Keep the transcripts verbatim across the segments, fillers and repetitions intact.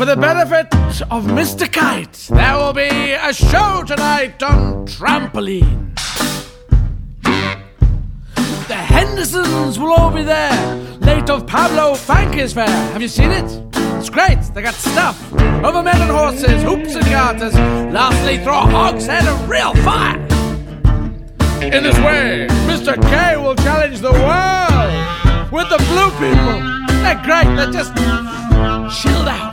the benefit of Mister Kite, there will be a show tonight on Trampoline. The Hendersons will all be there. Late of Pablo Fank is fair. Have you seen it? It's great. They got stuff over men and horses, hoops and garters. Lastly, throw a hogshead of real fire. In this way, Mister K will challenge the world with the blue people. They're great. They're just chilled out.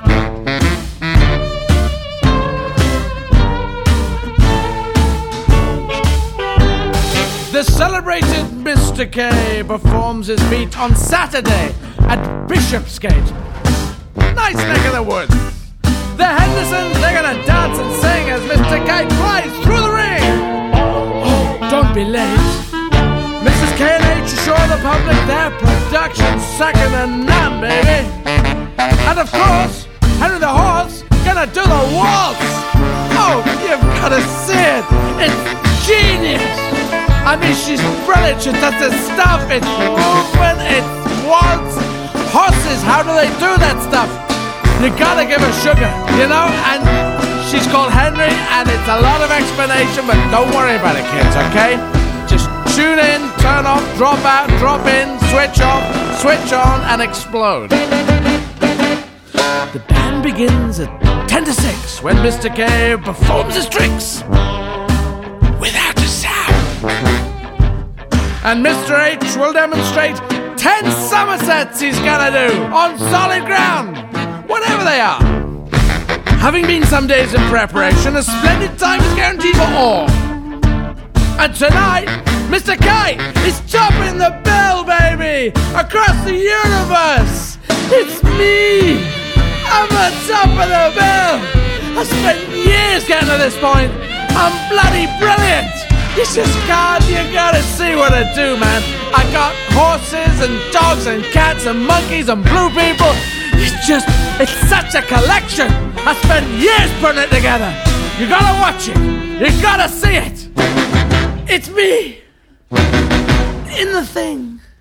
The celebrated Mister K performs his feat on Saturday at Bishopsgate. Nice neck of the woods. The Hendersons, they're gonna dance and sing as Mister K flies through the ring. Oh, don't be late. Missus K and H assure the public their production's second to none, baby. And of course, Henry the Horse gonna do the waltz. Oh, you've gotta see it. It's genius. I mean, she's brilliant. She does this stuff. It's movement. It's waltz. Horses, how do they do that stuff? You gotta give her sugar, you know? And she's called Henry, and it's a lot of explanation, but don't worry about it, kids, okay? Just tune in, turn off, drop out, drop in, switch off, switch on, and explode. The band begins at ten to six when Mister K performs his tricks without a sound. And Mister H will demonstrate ten somersets he's gonna do on solid ground, whatever they are. Having been some days in preparation, a splendid time is guaranteed for all. And tonight, Mister K is topping the bill, baby, across the universe. It's me. I'm on top of the bill. I spent years getting to this point. I'm bloody brilliant. You just can't, you gotta see what I do, man. I got horses and dogs and cats and monkeys and blue people. It's just, it's such a collection. I spent years putting it together. You gotta watch it. You gotta see it. It's me in the thing.